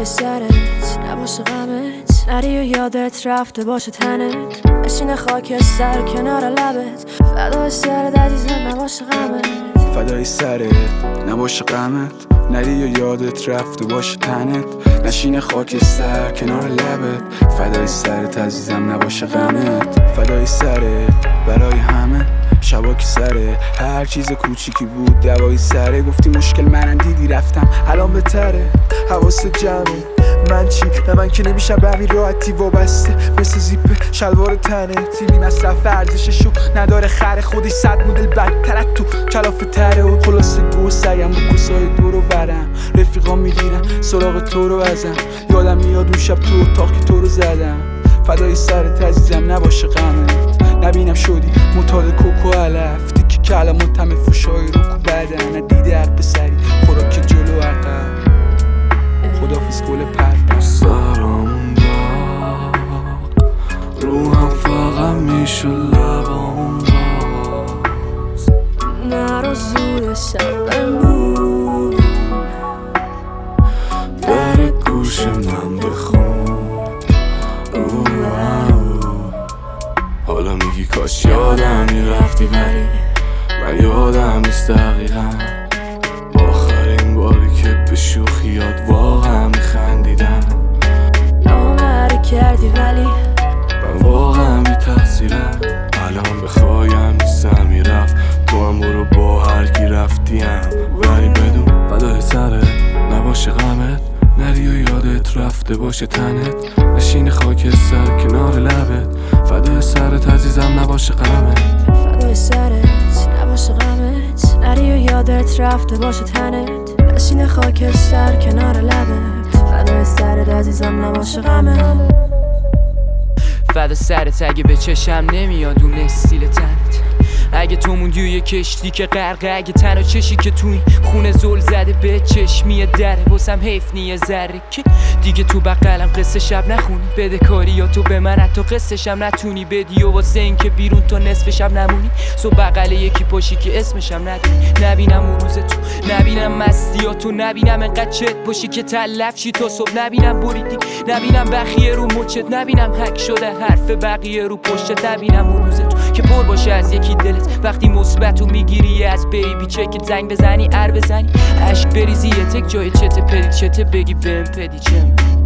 سرت نباشه غمت، نری و یادت رفته باشه تنت، نشینه خاکستر کنار لبت، فدای سرت عزیزم نباشه غمت، فدای سرت نباشه غمت، نری و یادت رفته باشه تنت، نشینه خاکستر کنار لبت، فدای سرت عزیزم نباشه غمت، فدای سرت برای همه شبا که سره هر چیز کوچیکی بود دوای سره، گفتی مشکل منم دیدی رفتم الان بهتره، حواست جمعه من چی؟ نه من که نمیشم به همین راحتی وابسته مثل زیپ شلوار تنه، تیمی مصرف ارزششو نداره خره، خودش 100 مدل بدتر تو کلافه تره، و خلاصه گو سعیم با کسای دور و برم، رفیقام میگیرن سراغ تو رو ازم، یادم میاد اون شب تو اتاق که تو رو زدم، فدای سرت عزیزم نباشه غمت، نبینم شدی معتاد کوکو علف، تیکی کلمات همه فوشای رو کو بدن، ندیده حق پسری خوراک جلو عقب، خدافیز گل پر سرم داغ روحم فقط میشه لبام باز، نرو زود شب بمون، در گوش من بخون، حالا میگی کاش یادم میرفتی ولی من یادم نیست دقیقا، آخرین باری که به شوخیات واقعا میخندیدم، نامره کردی ولی من واقعا بی تقصیرم، الان بخوایم نیستم میرفت، تو هم برو با هر کی رفتیم، ولی بدون فدای سرت نباشه غمت، نری و یادت رفته باشه تنت، نشین خاکستر کنار لبت، فدای سرت عزیزم نباشه غمت، فدای سرت نباشه غمت، نری و یادت رفته باشه تنت، نشینه خاکستر کنار لبت، فدای سرت عزیزم نباشه غمت، فدا سرت اگه به چشم نمیاد اون استیل تنت، اگه تو موندی و یه کشتی که غرقه، اگه تنها چشی که تو این خونه زل زده به چشمی دره، واسم حیف نیه ذره که دیگه تو بغلم قصه شب نخونی، بده کاری یا تو به من حتی قصه شب نتونی بدی، و واسه این که بیرون تا نصف شب نمونی، سو بغل یکی پاشی که اسمشم ندونی، نبینم اون روز تو، نبینم مستیاتو، نبینم انقدر چت باشی که تلف چی تا صبح، نبینم بریدی، نبینم بخیه رو مچت، نبینم حک شده حرف بقیه رو پشتت، نبینم اون روز تو که پر باشه از یکی دلت، وقتی مثبتو میگیری از بیبی چک زنگ بزنی ار بزنی، عشق بریزی یه تک جای چته پدی چته بگی بهم پدی چم.